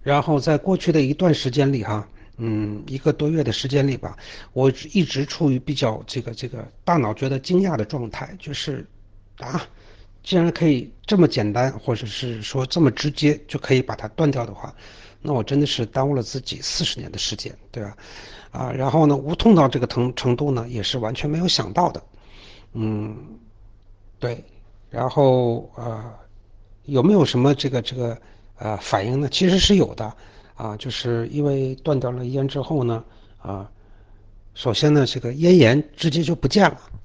然后在过去的一段时间里哈，一个多月的时间里吧，我一直处于比较这个大脑觉得惊讶的状态，就是啊，既然可以这么简单，或者是说这么直接就可以把它断掉的话，那我真的是耽误了自己40年的时间，对吧？然后呢，无痛到这个程度呢，也是完全没有想到的，嗯，对，然后有没有什么这个反应呢？其实是有的就是因为断掉了烟之后呢，啊，首先呢，这个咽炎直接就不见了